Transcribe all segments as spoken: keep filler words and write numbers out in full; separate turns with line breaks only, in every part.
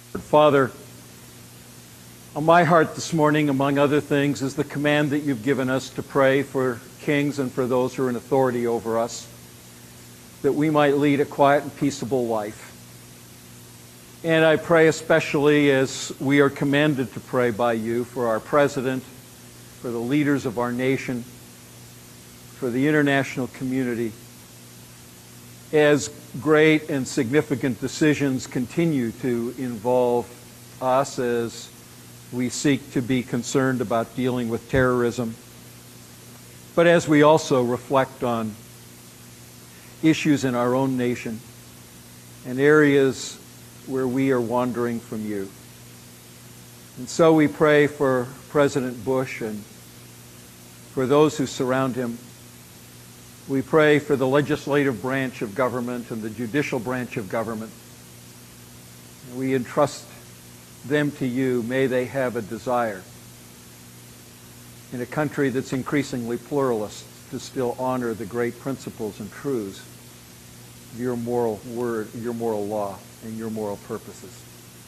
Father, on my heart this morning, among other things, is the command that you've given us to pray for kings and for those who are in authority over us, that we might lead a quiet and peaceable life. And I pray especially as we are commanded to pray by you for our president, for the leaders of our nation, for the international community, as great and significant decisions continue to involve us as we seek to be concerned about dealing with terrorism, but as we also reflect on issues in our own nation and areas where we are wandering from you. And so we pray for President Bush and for those who surround him. We pray for the legislative branch of government and the judicial branch of government. We entrust them to you. May they have a desire in a country that's increasingly pluralist to still honor the great principles and truths of your moral word, your moral law, and your moral purposes.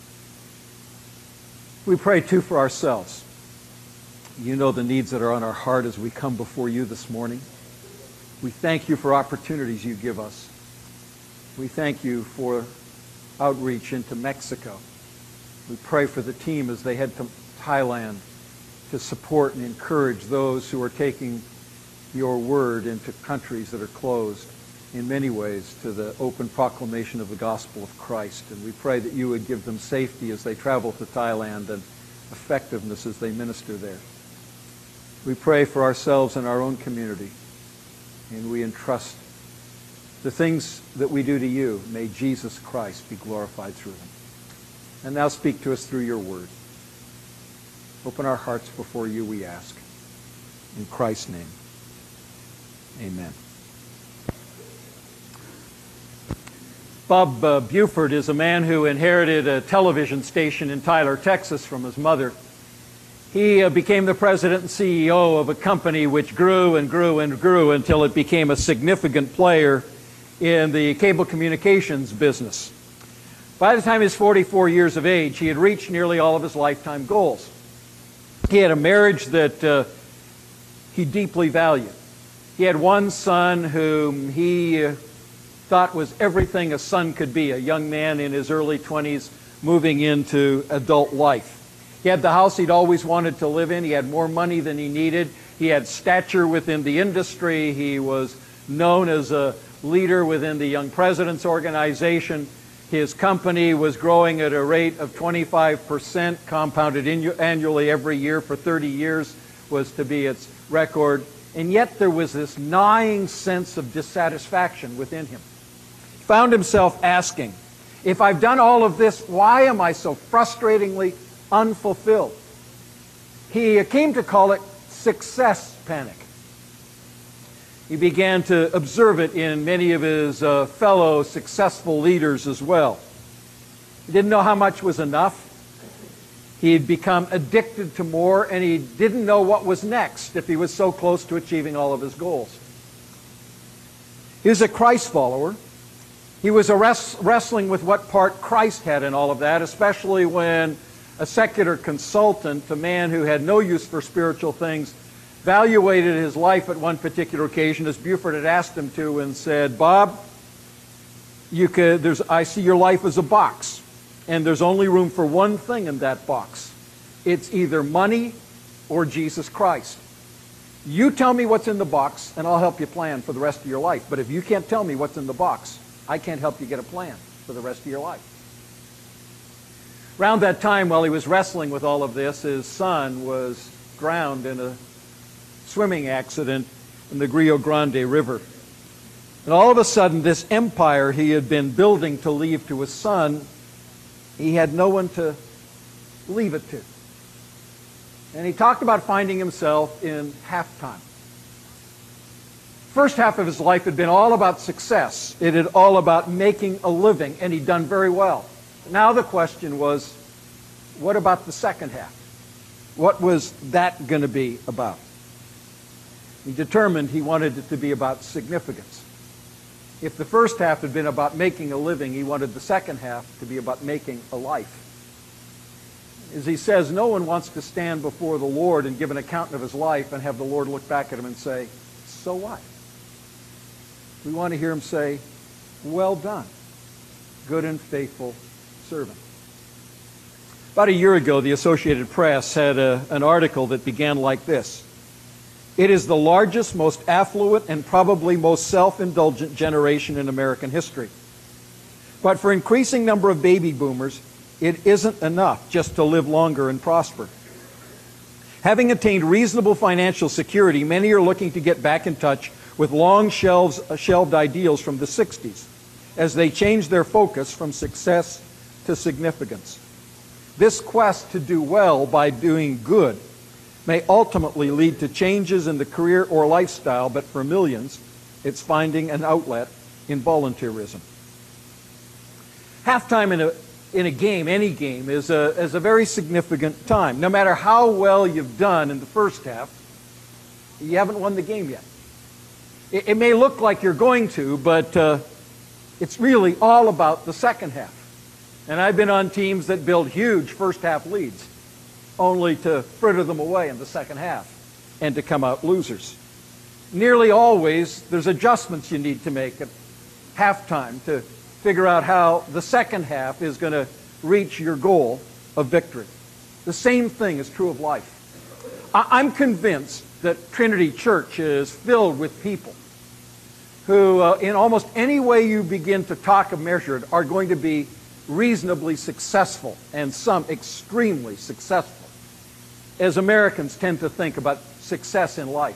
We pray too for ourselves. You know the needs that are on our heart as we come before you this morning. We thank you for opportunities you give us. We thank you for outreach into Mexico. We pray for the team as they head to Thailand to support and encourage those who are taking your word into countries that are closed in many ways to the open proclamation of the gospel of Christ. And we pray that you would give them safety as they travel to Thailand and effectiveness as they minister there. We pray for ourselves and our own community. And we entrust the things that we do to you. May Jesus Christ be glorified through them. And now speak to us through your word. Open our hearts before you, we ask. In Christ's name, amen. Bob uh, Buford is a man who inherited a television station in Tyler, Texas from his mother. He uh, became the president and C E O of a company which grew and grew and grew until it became a significant player in the cable communications business. By the time he was forty-four years of age, he had reached nearly all of his lifetime goals. He had a marriage that uh, he deeply valued. He had one son whom he uh, thought was everything a son could be, a young man in his early twenties moving into adult life. He had the house he'd always wanted to live in. He had more money than he needed. He had stature within the industry. He was known as a leader within the Young Presidents Organization. His company was growing at a rate of twenty-five percent, compounded annually every year for thirty years was to be its record. And yet there was this gnawing sense of dissatisfaction within him. He found himself asking, if I've done all of this, why am I so frustratingly unfulfilled? He came to call it success panic. He began to observe it in many of his uh, fellow successful leaders as well. He didn't know how much was enough. He had become addicted to more, and he didn't know what was next if he was so close to achieving all of his goals. He was a Christ follower. He was a res- wrestling with what part Christ had in all of that, especially when a secular consultant, a man who had no use for spiritual things, evaluated his life at one particular occasion, as Buford had asked him to, and said, Bob, you could, there's, I see your life as a box, and there's only room for one thing in that box. It's either money or Jesus Christ. You tell me what's in the box, and I'll help you plan for the rest of your life. But if you can't tell me what's in the box, I can't help you get a plan for the rest of your life. Around that time, while he was wrestling with all of this, his son was drowned in a swimming accident in the Rio Grande River. And all of a sudden, this empire he had been building to leave to his son, he had no one to leave it to. And he talked about finding himself in halftime. First half of his life had been all about success. It had all about making a living, and he'd done very well. Now the question was, what about the second half? What was that going to be about? He determined he wanted it to be about significance. If the first half had been about making a living, he wanted the second half to be about making a life. is he says no one wants to stand before the Lord and give an account of his life and have the Lord look back at him and say, so what? We want to hear him say, well done, good and faithful servant. About a year ago, the Associated Press had a, an article that began like this. It is the largest, most affluent, and probably most self-indulgent generation in American history. But for an increasing number of baby boomers, it isn't enough just to live longer and prosper. Having attained reasonable financial security, many are looking to get back in touch with long shelves, uh, shelved ideals from the sixties as they change their focus from success to significance. This quest to do well by doing good may ultimately lead to changes in the career or lifestyle, but for millions, it's finding an outlet in volunteerism. Halftime in a, in a game, any game, is a, is a very significant time. No matter how well you've done in the first half, you haven't won the game yet. It, it may look like you're going to, but uh, it's really all about the second half. And I've been on teams that build huge first half leads, only to fritter them away in the second half and to come out losers. Nearly always, there's adjustments you need to make at halftime to figure out how the second half is going to reach your goal of victory. The same thing is true of life. I'm convinced that Trinity Church is filled with people who, uh, in almost any way you begin to talk of measured, are going to be reasonably successful, and some extremely successful, as Americans tend to think about success in life.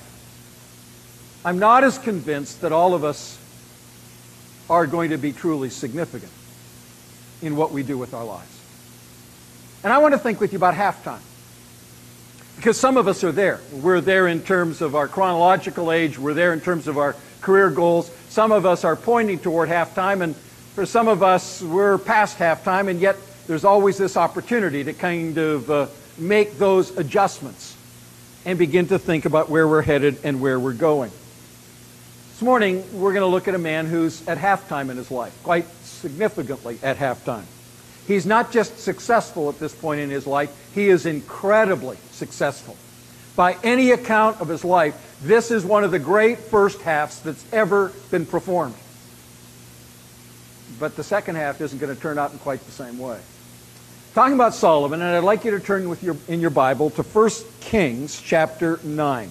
I'm not as convinced that all of us are going to be truly significant in what we do with our lives. And I want to think with you about halftime, because some of us are there. We're there in terms of our chronological age. We're there in terms of our career goals. Some of us are pointing toward halftime, and for some of us, we're past halftime, and yet there's always this opportunity to kind of uh, make those adjustments and begin to think about where we're headed and where we're going. This morning, we're going to look at a man who's at halftime in his life, quite significantly at halftime. He's not just successful at this point in his life, he is incredibly successful. By any account of his life, this is one of the great first halves that's ever been performed. But the second half isn't going to turn out in quite the same way. Talking about Solomon, and I'd like you to turn with your, in your Bible to First Kings chapter nine.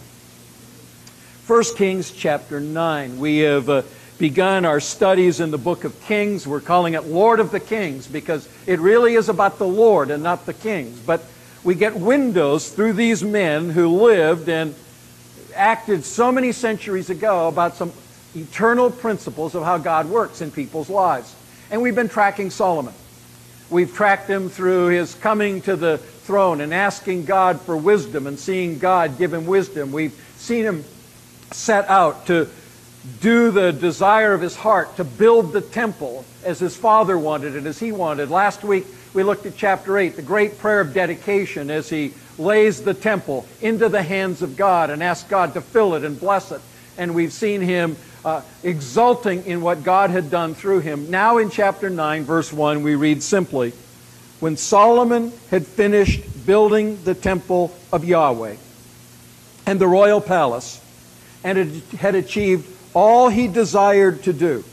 First Kings chapter nine. We have uh, begun our studies in the book of Kings. We're calling it Lord of the Kings because it really is about the Lord and not the kings. But we get windows through these men who lived and acted so many centuries ago about some eternal principles of how God works in people's lives. And we've been tracking Solomon. We've tracked him through his coming to the throne and asking God for wisdom and seeing God give him wisdom. We've seen him set out to do the desire of his heart, to build the temple as his father wanted it, as he wanted. Last week we looked at chapter eight, the great prayer of dedication, as he lays the temple into the hands of God and asks God to fill it and bless it. And we've seen him uh, exulting in what God had done through him. Now in chapter nine, verse one, we read simply, when Solomon had finished building the temple of Yahweh and the royal palace, and had achieved all he desired to do,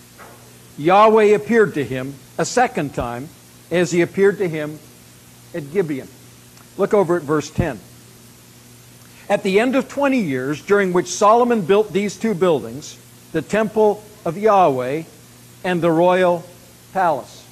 Yahweh appeared to him a second time as he appeared to him at Gibeon. Look over at verse ten. At the end of twenty years, during which Solomon built these two buildings, the temple of Yahweh and the royal palace.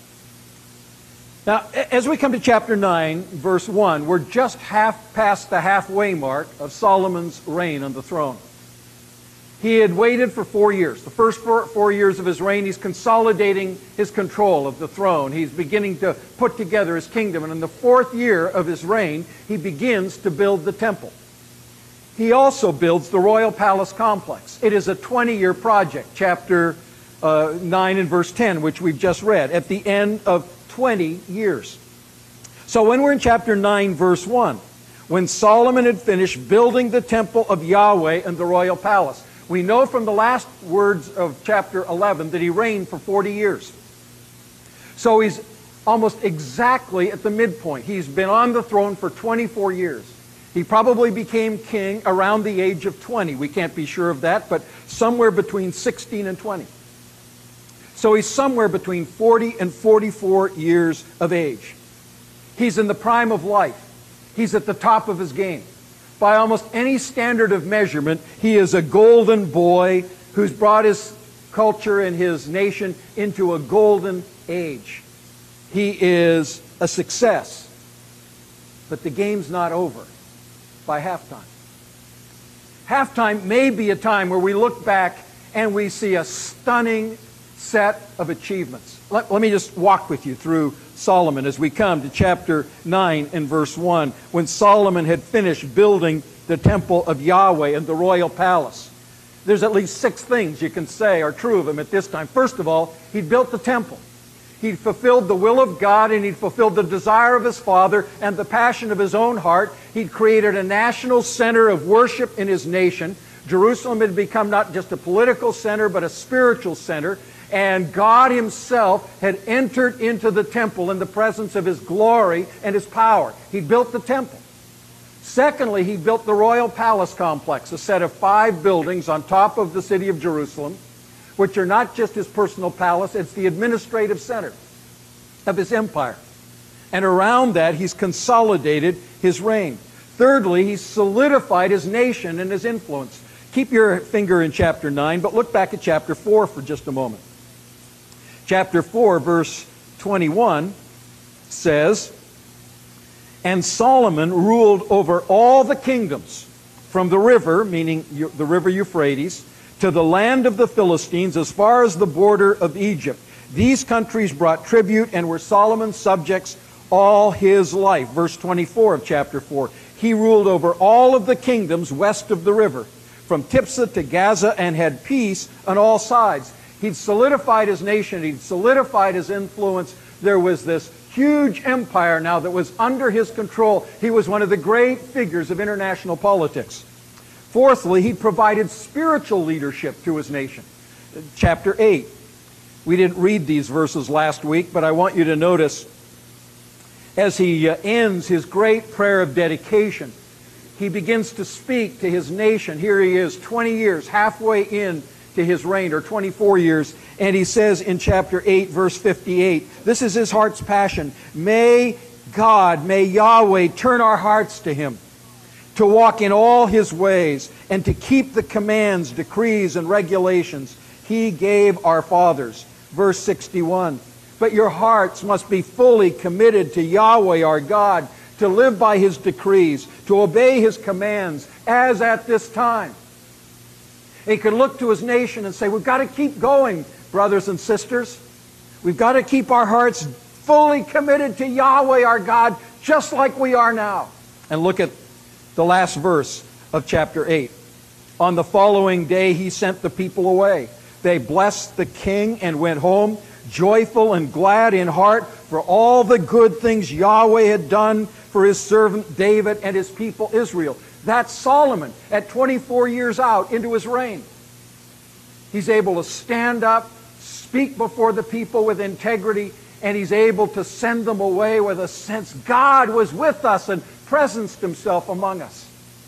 Now, as we come to chapter nine, verse one, we're just half past the halfway mark of Solomon's reign on the throne. He had waited for four years. The first four, four years of his reign, he's consolidating his control of the throne. He's beginning to put together his kingdom. And in the fourth year of his reign, he begins to build the temple. He also builds the royal palace complex. It is a twenty-year project, chapter uh, nine and verse ten, which we've just read, at the end of twenty years. So when we're in chapter nine, verse one, when Solomon had finished building the temple of Yahweh and the royal palace, we know from the last words of chapter eleven that he reigned for forty years. So he's almost exactly at the midpoint. He's been on the throne for twenty-four years. He probably became king around the age of twenty. We can't be sure of that, but somewhere between sixteen and twenty. So he's somewhere between forty and forty-four years of age. He's in the prime of life. He's at the top of his game. By almost any standard of measurement, he is a golden boy who's brought his culture and his nation into a golden age. He is a success. But the game's not over by halftime. Halftime may be a time where we look back and we see a stunning set of achievements. Let, let me just walk with you through Solomon as we come to chapter nine and verse one, when Solomon had finished building the temple of Yahweh and the royal palace. There's at least six things you can say are true of him at this time. First of all, he'd built the temple. He'd fulfilled the will of God, and he'd fulfilled the desire of his father and the passion of his own heart. He'd created a national center of worship in his nation. Jerusalem had become not just a political center, but a spiritual center. And God himself had entered into the temple in the presence of his glory and his power. He built the temple. Secondly, he built the royal palace complex, a set of five buildings on top of the city of Jerusalem, which are not just his personal palace, it's the administrative center of his empire. And around that, he's consolidated his reign. Thirdly, he solidified his nation and his influence. Keep your finger in chapter nine, but look back at chapter four for just a moment. Chapter four, verse twenty-one says, "And Solomon ruled over all the kingdoms from the river," meaning the river Euphrates, "to the land of the Philistines as far as the border of Egypt. These countries brought tribute and were Solomon's subjects all his life." Verse twenty-four of chapter four. "He ruled over all of the kingdoms west of the river, from Tiphsah to Gaza, and had peace on all sides." He'd solidified his nation. He'd solidified his influence. There was this huge empire now that was under his control. He was one of the great figures of international politics. Fourthly, he provided spiritual leadership to his nation. Chapter eight. We didn't read these verses last week, but I want you to notice as he uh, ends his great prayer of dedication, he begins to speak to his nation. Here he is, twenty years, halfway in to his reign, or twenty-four years, and he says in chapter eight, verse fifty-eight, this is his heart's passion: "May God, may Yahweh turn our hearts to him, to walk in all his ways, and to keep the commands, decrees, and regulations he gave our fathers." Verse sixty-one, "But your hearts must be fully committed to Yahweh our God, to live by his decrees, to obey his commands, as at this time." He could look to his nation and say, we've got to keep going, brothers and sisters. We've got to keep our hearts fully committed to Yahweh our God, just like we are now. And look at the last verse of chapter eight. "On the following day he sent the people away. They blessed the king and went home, joyful and glad in heart for all the good things Yahweh had done for his servant David and his people Israel." That's Solomon at twenty-four years out into his reign. He's able to stand up, speak before the people with integrity, and he's able to send them away with a sense God was with us and presenced himself among us.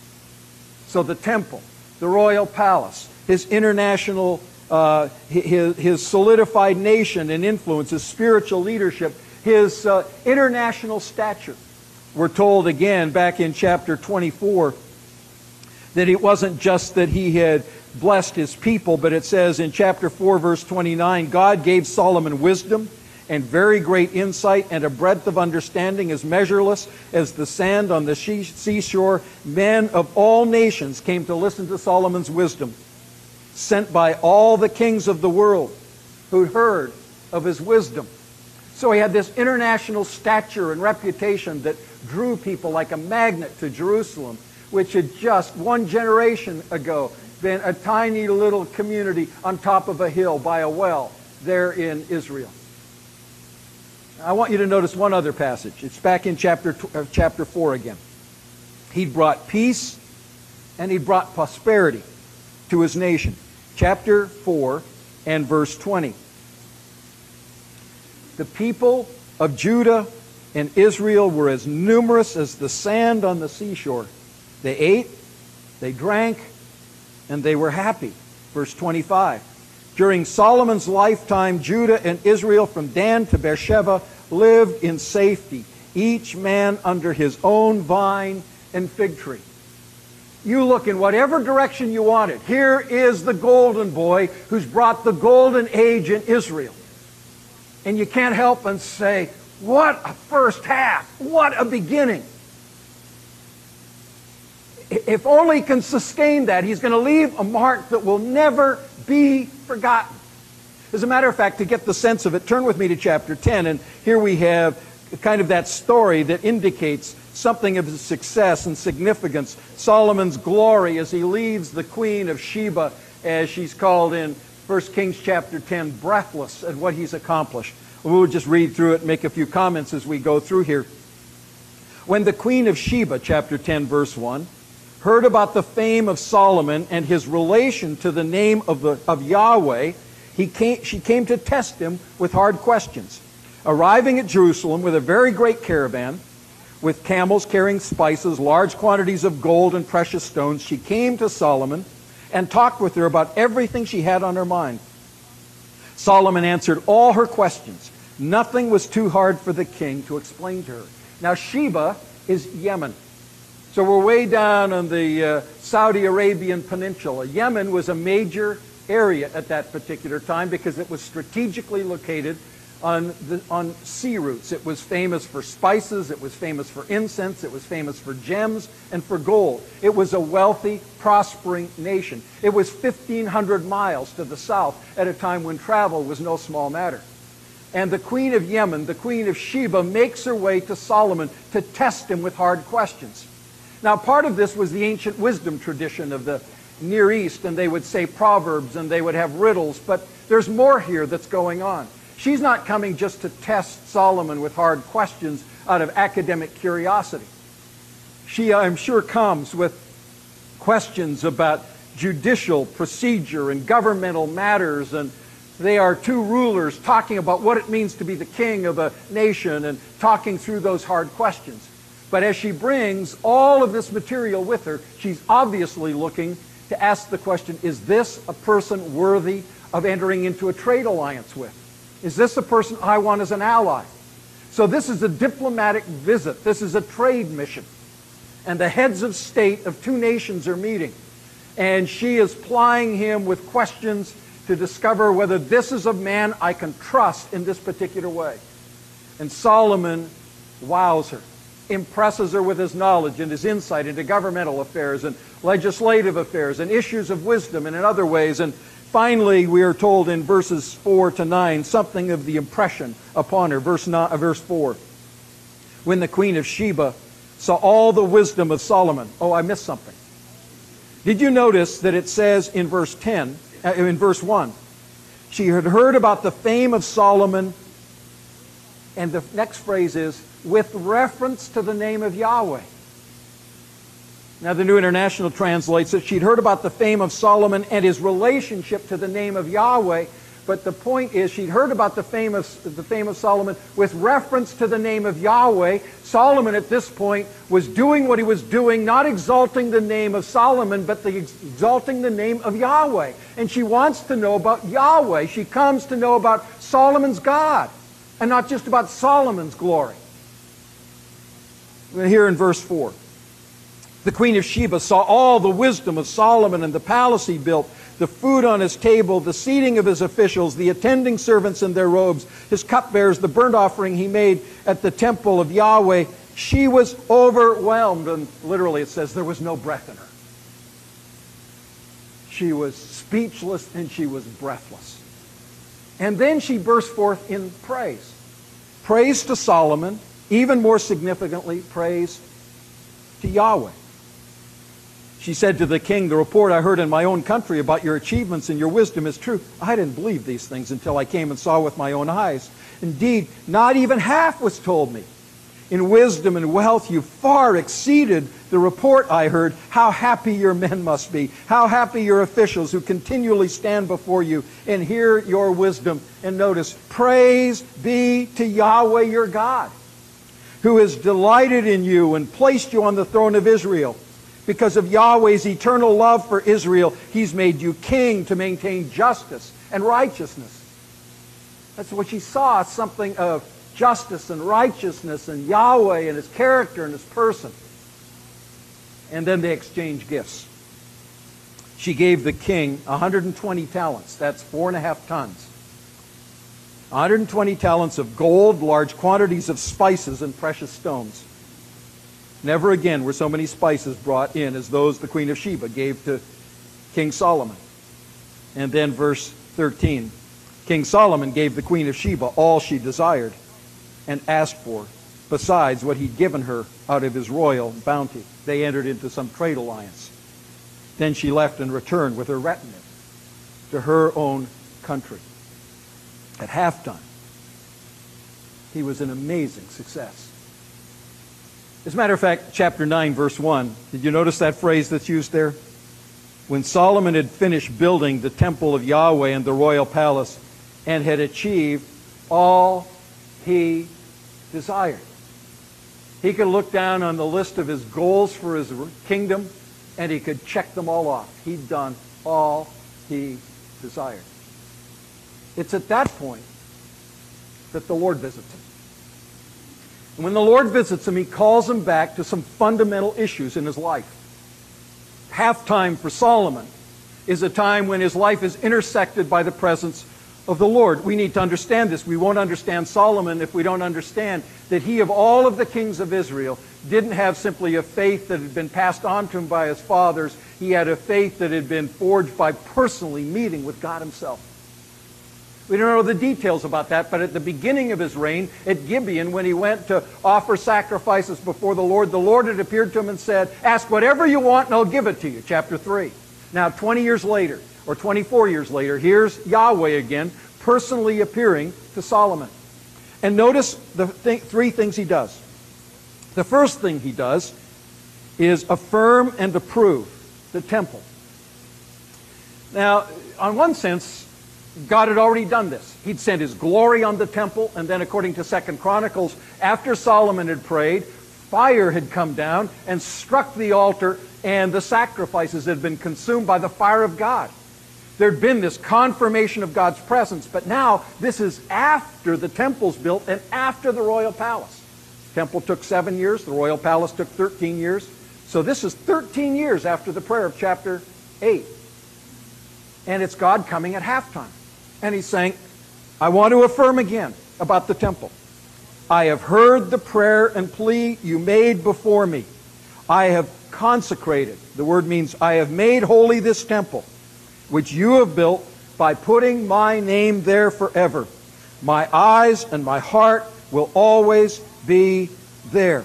So the temple, the royal palace, his international, uh, his, his solidified nation and influence, his spiritual leadership, his uh, international stature. We're told again back in chapter twenty-four that it wasn't just that he had blessed his people, but it says in chapter four, verse twenty-nine, "God gave Solomon wisdom and very great insight and a breadth of understanding as measureless as the sand on the seashore. Men of all nations came to listen to Solomon's wisdom, sent by all the kings of the world who heard of his wisdom." So he had this international stature and reputation that drew people like a magnet to Jerusalem, which had just one generation ago been a tiny little community on top of a hill by a well there in Israel. I want you to notice one other passage. It's back in chapter, uh, chapter four again. He brought peace and he brought prosperity to his nation. Chapter four and verse twenty. "The people of Judah and Israel were as numerous as the sand on the seashore. They ate, they drank, and they were happy. Verse twenty-five. During Solomon's lifetime, Judah and Israel from Dan to Beersheba lived in safety, each man under his own vine and fig tree. You look in whatever direction you want it. Here is the golden boy who's brought the golden age in Israel. And you can't help but say, what a first half. What a beginning. If only he can sustain that, he's going to leave a mark that will never be forgotten. As a matter of fact, to get the sense of it, turn with me to chapter ten, and here we have kind of that story that indicates something of his success and significance. Solomon's glory as he leads the Queen of Sheba, as she's called in First Kings chapter ten, breathless at what he's accomplished. We'll just read through it and make a few comments as we go through here. When the Queen of Sheba, chapter ten, verse one, heard about the fame of Solomon and his relation to the name of, the, of Yahweh, he came, she came to test him with hard questions. Arriving at Jerusalem with a very great caravan, with camels carrying spices, large quantities of gold and precious stones, she came to Solomon and talked with her about everything she had on her mind. Solomon answered all her questions. Nothing was too hard for the king to explain to her. Now, Sheba is Yemen. So we're way down on the uh, Saudi Arabian peninsula. Yemen was a major area at that particular time because it was strategically located on, the, on sea routes. It was famous for spices, it was famous for incense, it was famous for gems and for gold. It was a wealthy, prospering nation. It was fifteen hundred miles to the south at a time when travel was no small matter. And the Queen of Yemen, the Queen of Sheba, makes her way to Solomon to test him with hard questions. Now, part of this was the ancient wisdom tradition of the Near East, and they would say proverbs and they would have riddles, but there's more here that's going on. She's not coming just to test Solomon with hard questions out of academic curiosity. She, I'm sure, comes with questions about judicial procedure and governmental matters, and they are two rulers talking about what it means to be the king of a nation and talking through those hard questions. But as she brings all of this material with her, she's obviously looking to ask the question, is this a person worthy of entering into a trade alliance with? Is this a person I want as an ally? So this is a diplomatic visit. This is a trade mission. And the heads of state of two nations are meeting. And she is plying him with questions to discover whether this is a man I can trust in this particular way. And Solomon wows her, impresses her with his knowledge and his insight into governmental affairs and legislative affairs and issues of wisdom and in other ways. And finally, we are told in verses four to nine something of the impression upon her. Verse, nine, uh, verse four. When the Queen of Sheba saw all the wisdom of Solomon. Oh, I missed something. Did you notice that it says in verse ten, uh, in verse one, she had heard about the fame of Solomon, and the next phrase is, with reference to the name of Yahweh. Now, the New International translates it, she'd heard about the fame of Solomon and his relationship to the name of Yahweh, but the point is she'd heard about the fame of, the fame of Solomon with reference to the name of Yahweh. Solomon at this point was doing what he was doing, not exalting the name of Solomon, but the, exalting the name of Yahweh. And she wants to know about Yahweh. She comes to know about Solomon's God, and not just about Solomon's glory. Here in verse four. The Queen of Sheba saw all the wisdom of Solomon and the palace he built, the food on his table, the seating of his officials, the attending servants in their robes, his cupbearers, the burnt offering he made at the temple of Yahweh. She was overwhelmed, and literally it says there was no breath in her. She was speechless and she was breathless. And then she burst forth in praise. Praise to Solomon, even more significantly, praise to Yahweh. She said to the king, the report I heard in my own country about your achievements and your wisdom is true. I didn't believe these things until I came and saw with my own eyes. Indeed, not even half was told me. In wisdom and wealth you far exceeded the report I heard. How happy your men must be. How happy your officials who continually stand before you and hear your wisdom. And notice, praise be to Yahweh your God, who has delighted in you and placed you on the throne of Israel. Because of Yahweh's eternal love for Israel, He's made you king to maintain justice and righteousness. That's what she saw, something of justice and righteousness and Yahweh and His character and His person. And then they exchanged gifts. She gave the king one hundred twenty talents. That's four and a half tons. one hundred twenty talents of gold, large quantities of spices and precious stones. Never again were so many spices brought in as those the Queen of Sheba gave to King Solomon. And then verse thirteen. King Solomon gave the Queen of Sheba all she desired and asked for, besides what he'd given her out of his royal bounty. They entered into some trade alliance. Then she left and returned with her retinue to her own country. At halftime, he was an amazing success. As a matter of fact, chapter nine, verse one, did you notice that phrase that's used there? When Solomon had finished building the temple of Yahweh and the royal palace and had achieved all he desired. He could look down on the list of his goals for his kingdom and he could check them all off. He'd done all he desired. It's at that point that the Lord visits him. And when the Lord visits him, He calls him back to some fundamental issues in his life. Halftime for Solomon is a time when his life is intersected by the presence of the Lord. We need to understand this. We won't understand Solomon if we don't understand that he, of all of the kings of Israel, didn't have simply a faith that had been passed on to him by his fathers. He had a faith that had been forged by personally meeting with God Himself. We don't know the details about that, but at the beginning of his reign at Gibeon, when he went to offer sacrifices before the Lord, the Lord had appeared to him and said, ask whatever you want and I'll give it to you. Chapter three. Now, twenty years later, or twenty-four years later, here's Yahweh again, personally appearing to Solomon. And notice the th- three things He does. The first thing He does is affirm and approve the temple. Now, on one sense, God had already done this. He'd sent His glory on the temple, and then according to Second Chronicles, after Solomon had prayed, fire had come down and struck the altar, and the sacrifices had been consumed by the fire of God. There'd been this confirmation of God's presence, but now this is after the temple's built and after the royal palace. The temple took seven years, the royal palace took thirteen years. So this is thirteen years after the prayer of chapter eight. And it's God coming at halftime. And He's saying, I want to affirm again about the temple. I have heard the prayer and plea you made before me. I have consecrated. The word means I have made holy this temple, which you have built by putting my name there forever. My eyes and my heart will always be there.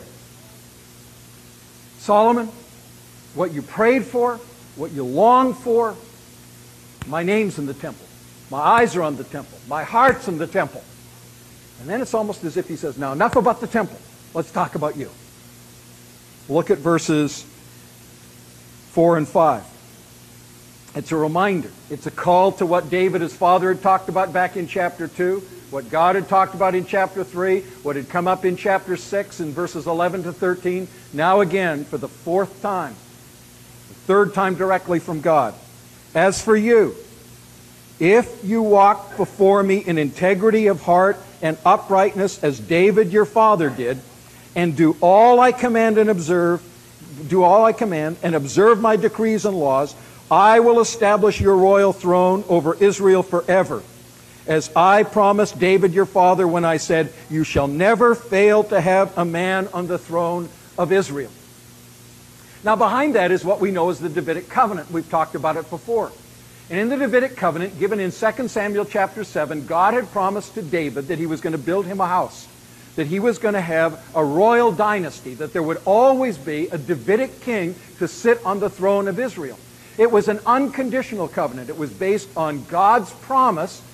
Solomon, what you prayed for, what you longed for, my name's in the temple. My eyes are on the temple. My heart's in the temple. And then it's almost as if He says, now enough about the temple. Let's talk about you. Look at verses four and five. It's a reminder. It's a call to what David, his father, had talked about back in chapter two, what God had talked about in chapter three, what had come up in chapter six in verses eleven to thirteen. Now again, for the fourth time, the third time directly from God. As for you, if you walk before me in integrity of heart and uprightness as David your father did, and do all I command and observe, do all I command and observe my decrees and laws, I will establish your royal throne over Israel forever, as I promised David your father when I said, you shall never fail to have a man on the throne of Israel. Now behind that is what we know as the Davidic covenant. We've talked about it before. And in the Davidic covenant, given in Second Samuel chapter seven, God had promised to David that He was going to build him a house, that he was going to have a royal dynasty, that there would always be a Davidic king to sit on the throne of Israel. It was an unconditional covenant. It was based on God's promise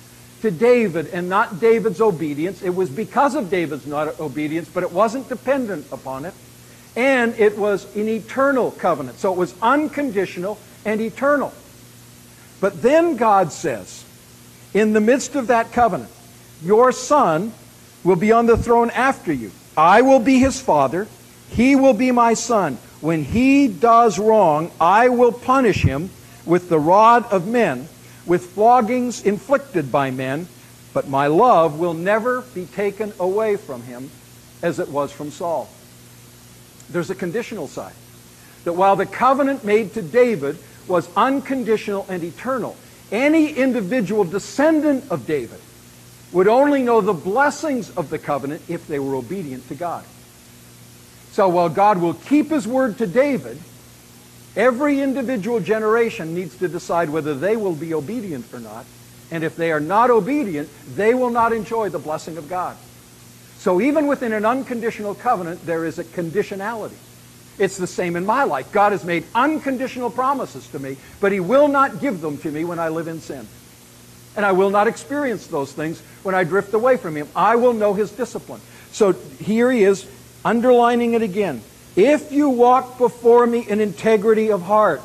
to David and not David's obedience. It was because of David's not obedience, but it wasn't dependent upon it. And it was an eternal covenant. So it was unconditional and eternal. But then God says, in the midst of that covenant, your son will be on the throne after you. I will be his father. He will be my son. When he does wrong, I will punish him with the rod of men, with floggings inflicted by men, but my love will never be taken away from him as it was from Saul. There's a conditional side. That while the covenant made to David was unconditional and eternal, any individual descendant of David would only know the blessings of the covenant if they were obedient to God. So while God will keep his word to David, every individual generation needs to decide whether they will be obedient or not. And if they are not obedient, they will not enjoy the blessing of God. So even within an unconditional covenant, there is a conditionality. It's the same in my life. God has made unconditional promises to me, but he will not give them to me when I live in sin. And I will not experience those things when I drift away from him. I will know his discipline. So here he is, underlining it again. If you walk before me in integrity of heart,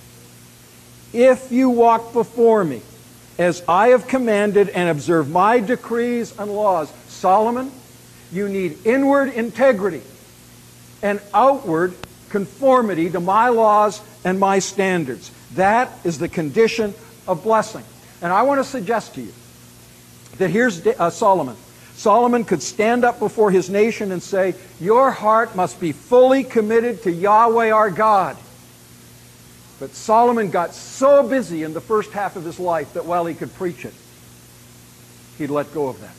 if you walk before me as I have commanded and observe my decrees and laws, Solomon, you need inward integrity and outward conformity to my laws and my standards. That is the condition of blessing. And I want to suggest to you that here's uh, Solomon. Solomon could stand up before his nation and say, your heart must be fully committed to Yahweh our God. But Solomon got so busy in the first half of his life that while he could preach it, he'd let go of that.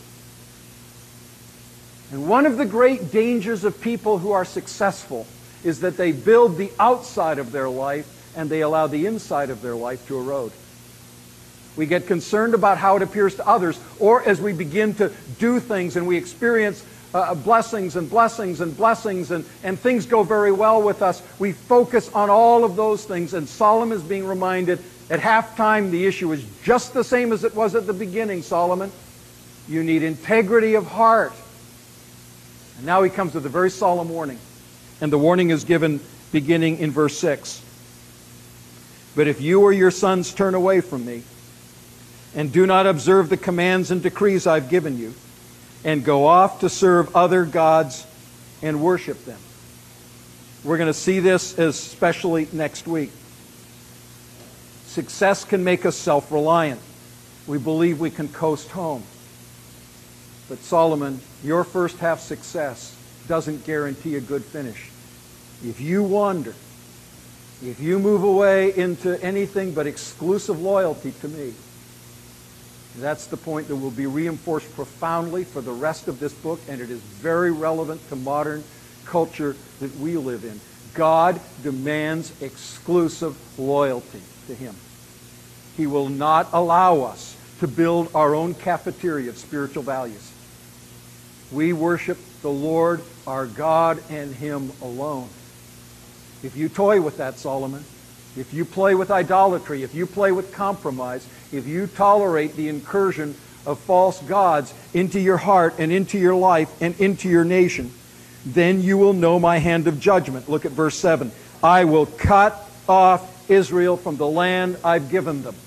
And one of the great dangers of people who are successful is that they build the outside of their life and they allow the inside of their life to erode. We get concerned about how it appears to others, or as we begin to do things and we experience uh, blessings and blessings and blessings and, and things go very well with us, we focus on all of those things. And Solomon is being reminded at halftime the issue is just the same as it was at the beginning, Solomon. You need integrity of heart. And now he comes with a very solemn warning. And the warning is given beginning in verse six. But if you or your sons turn away from me, and do not observe the commands and decrees I've given you, and go off to serve other gods and worship them. We're going to see this especially next week. Success can make us self-reliant. We believe we can coast home. But Solomon, your first half success doesn't guarantee a good finish. If you wander, if you move away into anything but exclusive loyalty to me, that's the point that will be reinforced profoundly for the rest of this book, and it is very relevant to modern culture that we live in. God demands exclusive loyalty to him. He will not allow us to build our own cafeteria of spiritual values. We worship the Lord our God and him alone. If you toy with that, Solomon, if you play with idolatry, if you play with compromise, if you tolerate the incursion of false gods into your heart and into your life and into your nation, then you will know my hand of judgment. Look at verse seven. I will cut off Israel from the land I've given them.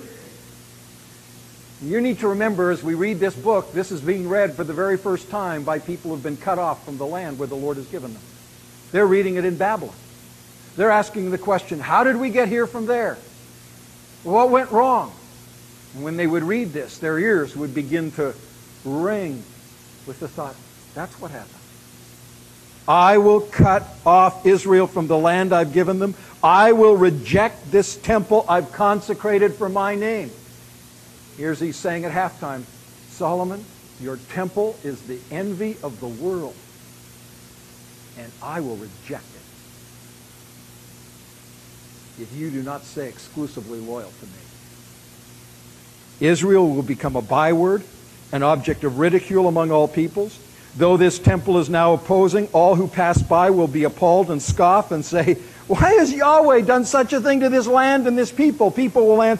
You need to remember as we read this book, this is being read for the very first time by people who have been cut off from the land where the Lord has given them. They're reading it in Babylon. They're asking the question, how did we get here from there? What went wrong? And when they would read this, their ears would begin to ring with the thought, that's what happened. I will cut off Israel from the land I've given them. I will reject this temple I've consecrated for my name. Here's he's saying at halftime, Solomon, your temple is the envy of the world, and I will reject it if you do not stay exclusively loyal to me. Israel will become a byword, an object of ridicule among all peoples. Though this temple is now opposing, all who pass by will be appalled and scoff and say, why has Yahweh done such a thing to this land and this people? People will answer,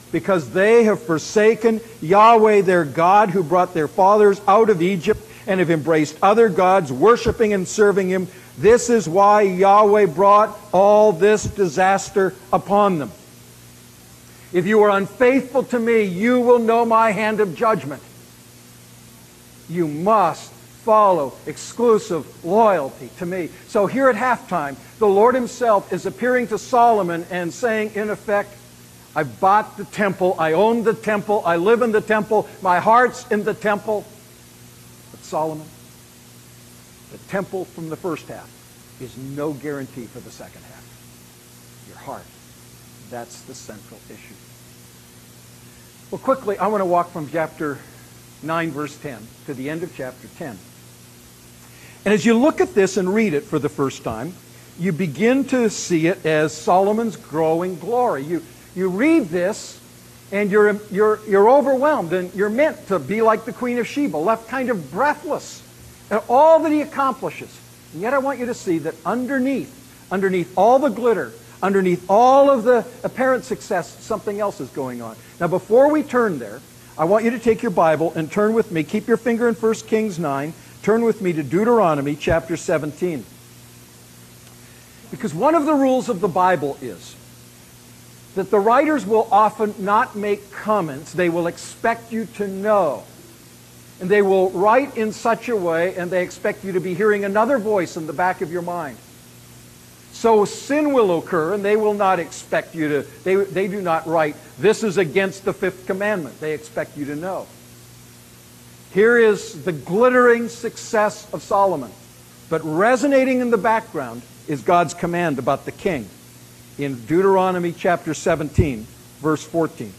because they have forsaken Yahweh their God, who brought their fathers out of Egypt, and have embraced other gods, worshiping and serving him. This is why Yahweh brought all this disaster upon them. If you are unfaithful to me, you will know my hand of judgment. You must follow exclusive loyalty to me. So here at halftime, the Lord himself is appearing to Solomon and saying, in effect, I bought the temple, I own the temple, I live in the temple, my heart's in the temple. But Solomon, the temple from the first half is no guarantee for the second half. Your heart, that's the central issue. Well, quickly, I want to walk from chapter nine, verse ten, to the end of chapter ten. And as you look at this and read it for the first time, you begin to see it as Solomon's growing glory. You, you read this, and you're, you're, you're overwhelmed, and you're meant to be like the Queen of Sheba, left kind of breathless at all that he accomplishes. And yet I want you to see that underneath, underneath all the glitter, underneath all of the apparent success, something else is going on. Now, before we turn there, I want you to take your Bible and turn with me. Keep your finger in First Kings nine. Turn with me to Deuteronomy chapter seventeen. Because one of the rules of the Bible is that the writers will often not make comments. They will expect you to know. And they will write in such a way, and they expect you to be hearing another voice in the back of your mind. So sin will occur, and they will not expect you to, they, they do not write, this is against the fifth commandment. They expect you to know. Here is the glittering success of Solomon. But resonating in the background is God's command about the king in Deuteronomy chapter seventeen, verse fourteen.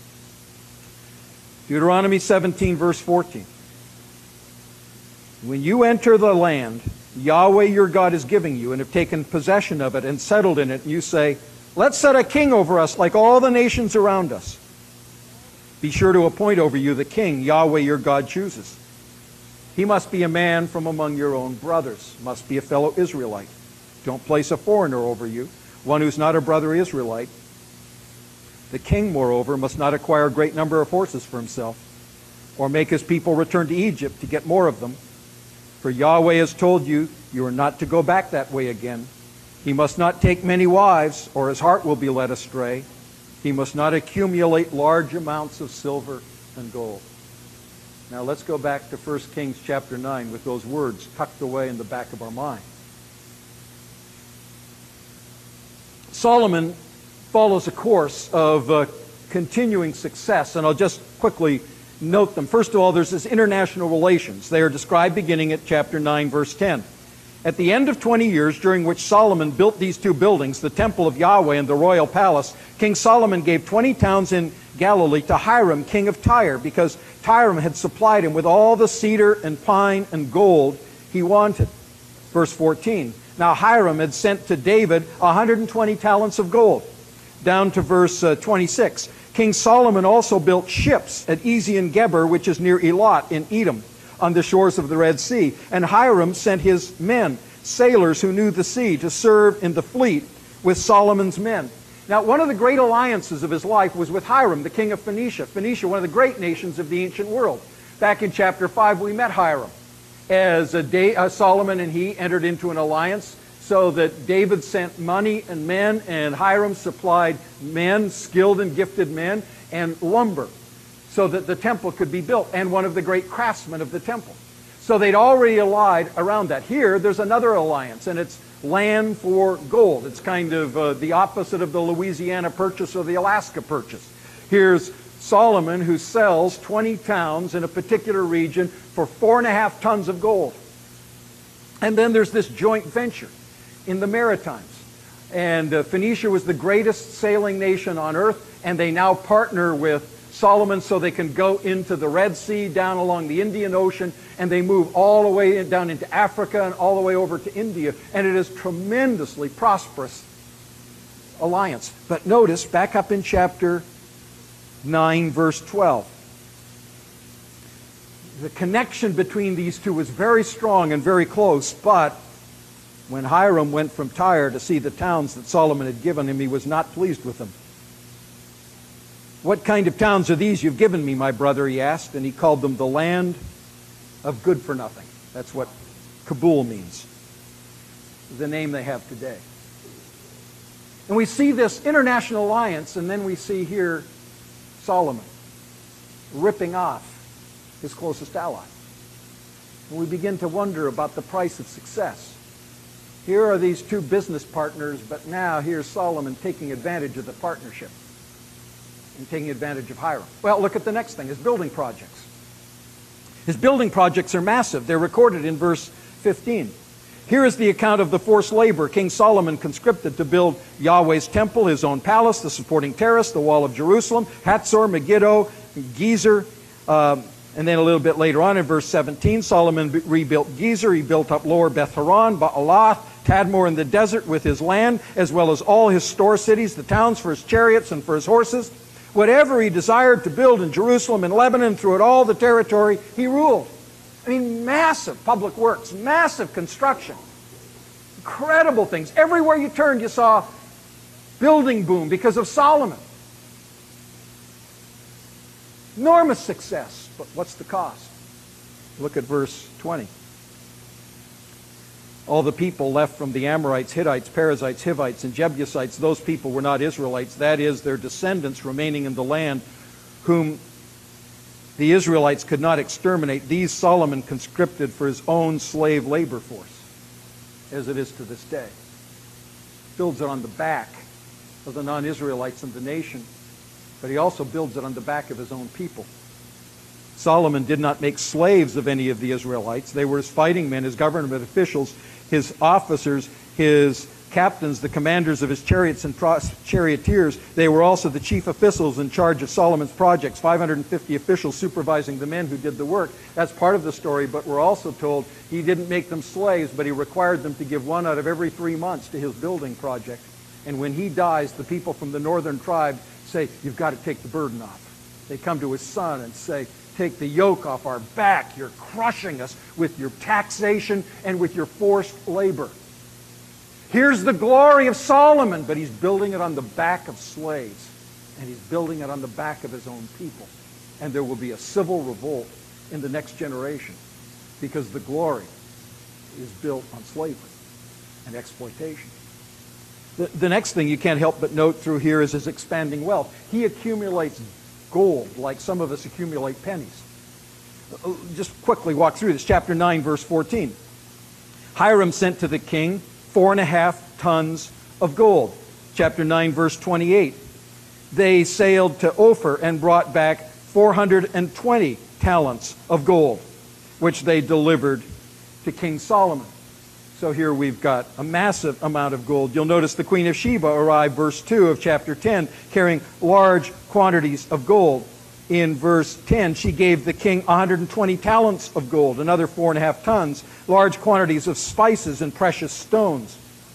Deuteronomy seventeen, verse fourteen. When you enter the land Yahweh your God is giving you, and have taken possession of it and settled in it, and you say, let's set a king over us like all the nations around us. Be sure to appoint over you the king Yahweh your God chooses. He must be a man from among your own brothers, must be a fellow Israelite. Don't place a foreigner over you, one who's not a brother Israelite. The king, moreover, must not acquire a great number of horses for himself, or make his people return to Egypt to get more of them. For Yahweh has told you, you are not to go back that way again. He must not take many wives, or his heart will be led astray. He must not accumulate large amounts of silver and gold. Now let's go back to First Kings chapter nine with those words tucked away in the back of our mind. Solomon follows a course of uh, continuing success, and I'll just quickly note them. First of all, there's this international relations. They are described beginning at chapter nine, verse ten. At the end of twenty years, during which Solomon built these two buildings, the temple of Yahweh and the royal palace, King Solomon gave twenty towns in Galilee to Hiram, king of Tyre, because Tyre had supplied him with all the cedar and pine and gold he wanted. Verse fourteen. Now Hiram had sent to David one hundred twenty talents of gold. Down to verse uh, twenty-six. King Solomon also built ships at Ezion-Geber, which is near Elat in Edom, on the shores of the Red Sea. And Hiram sent his men, sailors who knew the sea, to serve in the fleet with Solomon's men. Now, one of the great alliances of his life was with Hiram, the king of Phoenicia. Phoenicia, one of the great nations of the ancient world. Back in chapter five, we met Hiram as a day, uh, Solomon and he entered into an alliance, so that David sent money and men, and Hiram supplied men, skilled and gifted men, and lumber, so that the temple could be built, and one of the great craftsmen of the temple. So they'd already allied around that. Here, there's another alliance, and it's land for gold. It's kind of uh, the opposite of the Louisiana Purchase or the Alaska Purchase. Here's Solomon, who sells twenty towns in a particular region for four and a half tons of gold. And then there's this joint venture in the Maritimes. And uh, Phoenicia was the greatest sailing nation on earth, and they now partner with Solomon so they can go into the Red Sea, down along the Indian Ocean, and they move all the way in, down into Africa and all the way over to India. And it is tremendously prosperous alliance. But notice, back up in chapter nine, verse twelve. The connection between these two was very strong and very close, but when Hiram went from Tyre to see the towns that Solomon had given him, he was not pleased with them. "What kind of towns are these you've given me, my brother?" he asked, and he called them the land of good for nothing. That's what Kabul means, the name they have today. And we see this international alliance, and then we see here Solomon ripping off his closest ally. And we begin to wonder about the price of success. Here are these two business partners, but now here's Solomon taking advantage of the partnership and taking advantage of Hiram. Well, look at the next thing, his building projects. His building projects are massive. They're recorded in verse fifteen. Here is the account of the forced labor King Solomon conscripted to build Yahweh's temple, his own palace, the supporting terrace, the wall of Jerusalem, Hatzor, Megiddo, Gezer. Um, and then a little bit later on in verse seventeen, Solomon rebuilt Gezer. He built up lower Beth Horon, Baalath, Tadmor in the desert with his land, as well as all his store cities, the towns for his chariots and for his horses. Whatever he desired to build in Jerusalem and Lebanon, throughout all the territory, he ruled. I mean, massive public works, massive construction, incredible things. Everywhere you turned, you saw building boom because of Solomon. Enormous success, but what's the cost? Look at verse twenty. All the people left from the Amorites, Hittites, Perizzites, Hivites, and Jebusites, those people were not Israelites, that is, their descendants remaining in the land, whom the Israelites could not exterminate. These Solomon conscripted for his own slave labor force, as it is to this day. Builds it on the back of the non-Israelites in the nation, but he also builds it on the back of his own people. Solomon did not make slaves of any of the Israelites. They were his fighting men, his government officials, his officers, his captains, the commanders of his chariots and charioteers. They were also the chief officials in charge of Solomon's projects, five hundred fifty officials supervising the men who did the work. That's part of the story, but we're also told he didn't make them slaves, but he required them to give one out of every three months to his building project. And when he dies, the people from the northern tribe say, "You've got to take the burden off." They come to his son and say, "Take the yoke off our back. You're crushing us with your taxation and with your forced labor." Here's the glory of Solomon, but he's building it on the back of slaves, and he's building it on the back of his own people. And there will be a civil revolt in the next generation because the glory is built on slavery and exploitation. The, the next thing you can't help but note through here is his expanding wealth. He accumulates gold like some of us accumulate pennies. Just quickly walk through this. Chapter nine, verse fourteen. Hiram sent to the king four and a half tons of gold. Chapter nine, verse twenty-eight. They sailed to Ophir and brought back four hundred twenty talents of gold, which they delivered to King Solomon. So here we've got a massive amount of gold. You'll notice the Queen of Sheba arrived, verse two of chapter ten, carrying large quantities of gold. In verse ten, she gave the king one hundred twenty talents of gold, another four and a half tons, large quantities of spices and precious stones.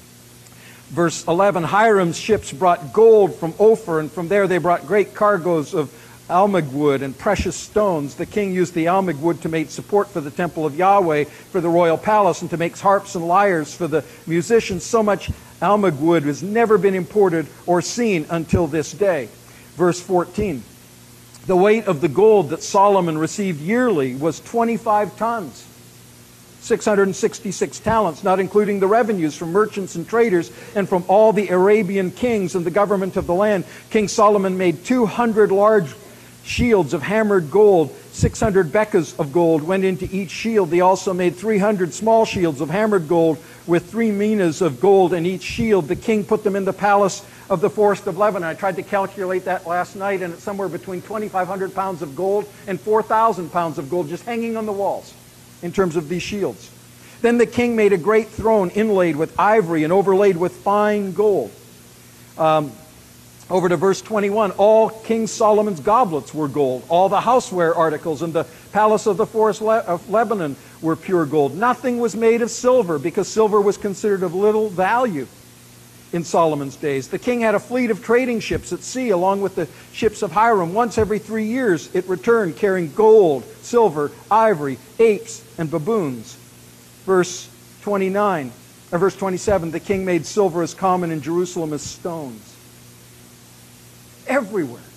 Verse eleven, Hiram's ships brought gold from Ophir, and from there they brought great cargoes of almug wood and precious stones. The king used the almug wood to make support for the temple of Yahweh, for the royal palace, and to make harps and lyres for the musicians. So much almug wood has never been imported or seen until this day. Verse fourteen, the weight of the gold that Solomon received yearly was twenty-five tons, six hundred sixty-six talents, not including the revenues from merchants and traders and from all the Arabian kings and the government of the land. King Solomon made two hundred large shields of hammered gold. six hundred bekahs of gold went into each shield. They also made three hundred small shields of hammered gold with three minas of gold in each shield. The king put them in the palace of the forest of Lebanon. I tried to calculate that last night, and it's somewhere between twenty-five hundred pounds of gold and four thousand pounds of gold just hanging on the walls in terms of these shields. Then the king made a great throne inlaid with ivory and overlaid with fine gold. Um, Over to verse twenty-one, all King Solomon's goblets were gold. All the houseware articles in the palace of the forest of Lebanon were pure gold. Nothing was made of silver, because silver was considered of little value in Solomon's days. The king had a fleet of trading ships at sea, along with the ships of Hiram. Once every three years it returned, carrying gold, silver, ivory, apes, and baboons. Verse twenty-nine, or verse twenty-seven, the king made silver as common in Jerusalem as stones. Everywhere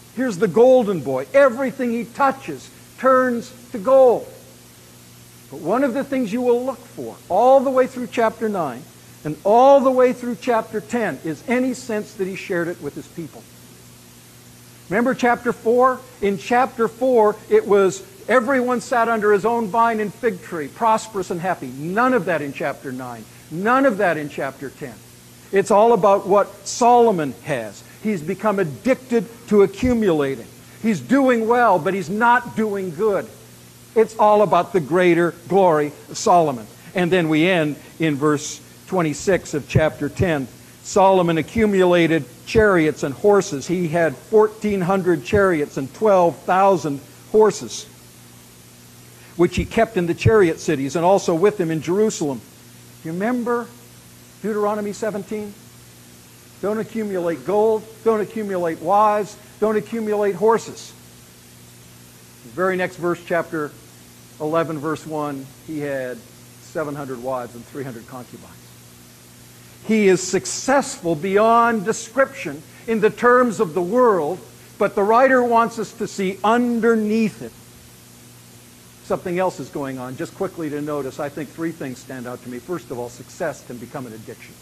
Here's the golden boy. Everything he touches turns to gold. But one of the things you will look for all the way through chapter nine and all the way through chapter ten is any sense that he shared it with his people. Remember chapter four? In chapter four, it was everyone sat under his own vine and fig tree, prosperous and happy. None of that in chapter nine. None of that in chapter ten. It's all about what Solomon has. He's become addicted to accumulating. He's doing well, but he's not doing good. It's all about the greater glory of Solomon. And then we end in verse twenty-six of chapter ten. Solomon accumulated chariots and horses. He had fourteen hundred chariots and twelve thousand horses, which he kept in the chariot cities and also with him in Jerusalem. You remember Deuteronomy seventeen? Don't accumulate gold, don't accumulate wives, don't accumulate horses. The very next verse, chapter eleven, verse one, he had seven hundred wives and three hundred concubines. He is successful beyond description in the terms of the world, but the writer wants us to see underneath it. Something else is going on. Just quickly to notice, I think three things stand out to me. First of all, success can become an addiction.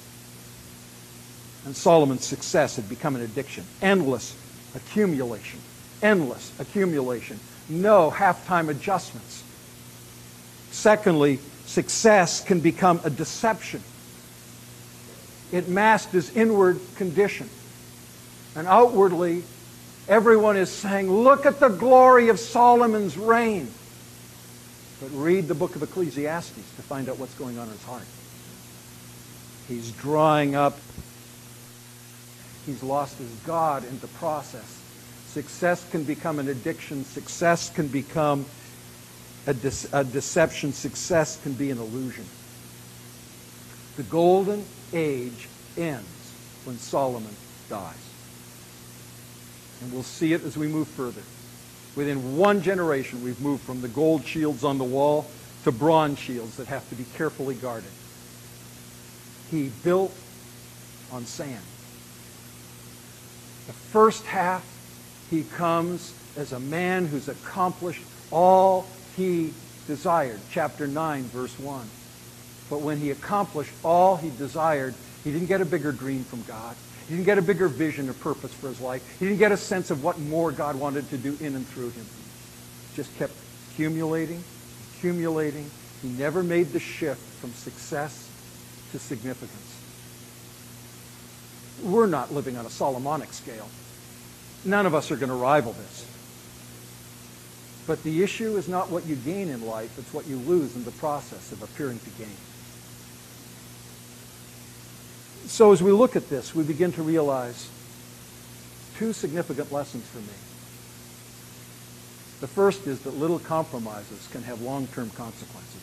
And Solomon's success had become an addiction. Endless accumulation. Endless accumulation. No halftime adjustments. Secondly, success can become a deception. It masked his inward condition. And outwardly, everyone is saying, look at the glory of Solomon's reign. But read the book of Ecclesiastes to find out what's going on in his heart. He's drawing up. He's lost his God in the process. Success can become an addiction. Success can become a, de- a deception. Success can be an illusion. The golden age ends when Solomon dies. And we'll see it as we move further. Within one generation, we've moved from the gold shields on the wall to bronze shields that have to be carefully guarded. He built on sand. The first half, he comes as a man who's accomplished all he desired. Chapter nine, verse one. But when he accomplished all he desired, he didn't get a bigger dream from God. He didn't get a bigger vision or purpose for his life. He didn't get a sense of what more God wanted to do in and through him. Just kept accumulating, accumulating. He never made the shift from success to significance. We're not living on a Solomonic scale. None of us are going to rival this. But the issue is not what you gain in life, it's what you lose in the process of appearing to gain. So as we look at this, we begin to realize two significant lessons for me. The first is that little compromises can have long-term consequences.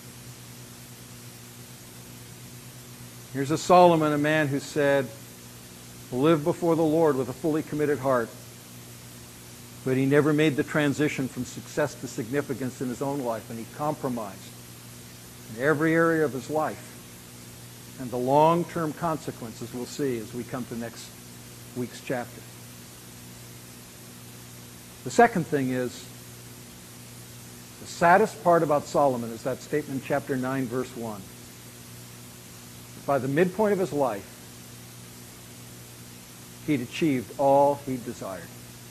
Here's a Solomon, a man who said, live before the Lord with a fully committed heart. But he never made the transition from success to significance in his own life, and he compromised in every area of his life. And the long-term consequences we'll see as we come to next week's chapter. The second thing is, the saddest part about Solomon is that statement in chapter nine, verse one. By the midpoint of his life, he'd achieved all he desired.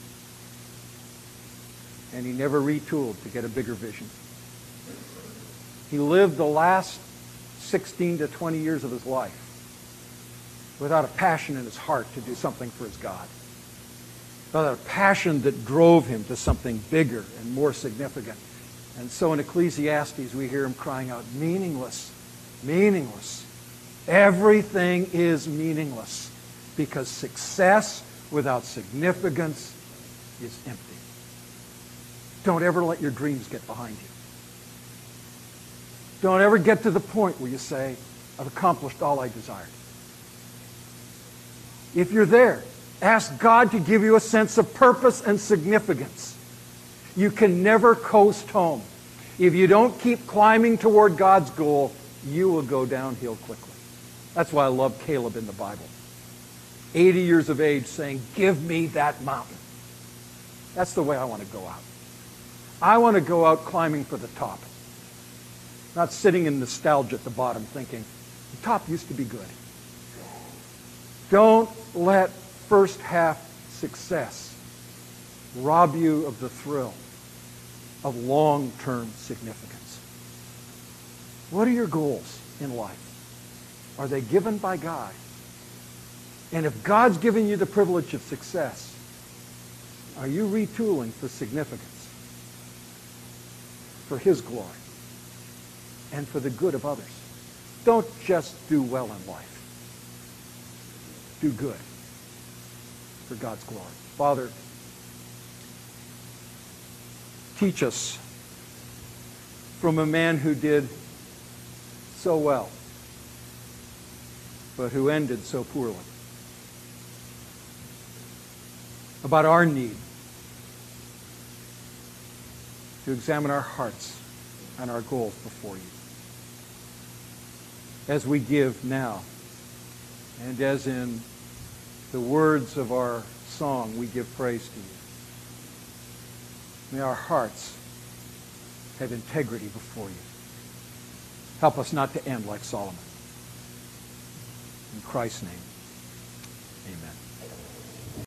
And he never retooled to get a bigger vision. He lived the last sixteen to twenty years of his life without a passion in his heart to do something for his God. Without a passion that drove him to something bigger and more significant. And so in Ecclesiastes we hear him crying out, meaningless, meaningless. Everything is meaningless because success without significance is empty. Don't ever let your dreams get behind you. Don't ever get to the point where you say, I've accomplished all I desired. If you're there, ask God to give you a sense of purpose and significance. You can never coast home. If you don't keep climbing toward God's goal, you will go downhill quickly. That's why I love Caleb in the Bible. eighty years of age saying, give me that mountain. That's the way I want to go out. I want to go out climbing for the top. Not sitting in nostalgia at the bottom thinking, the top used to be good. Don't let first half success rob you of the thrill of long-term significance. What are your goals in life? Are they given by God? And if God's given you the privilege of success, are you retooling for significance? For His glory and for the good of others. Don't just do well in life. Do good for God's glory. Father, teach us from a man who did so well, but who ended so poorly, about our need to examine our hearts and our goals before you. As we give now, and as in the words of our song, we give praise to you. May our hearts have integrity before you. Help us not to end like Solomon. In Christ's name.